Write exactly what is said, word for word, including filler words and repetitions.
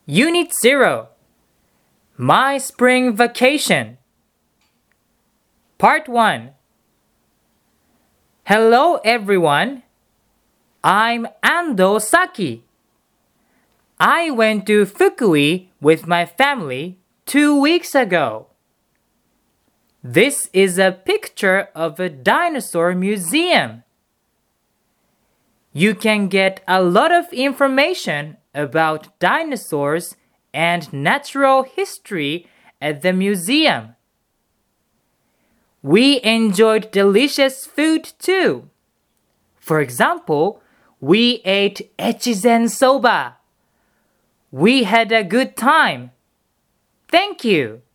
Unit zero. My spring vacation. Part one. Hello everyone. I'm Ando Saki. I went to Fukui with my family two weeks ago. This is a picture of a dinosaur museum. You can get a lot of information about dinosaurs and natural history at the museum. We enjoyed delicious food too. For example, we ate echizen soba. We had a good time. Thank you.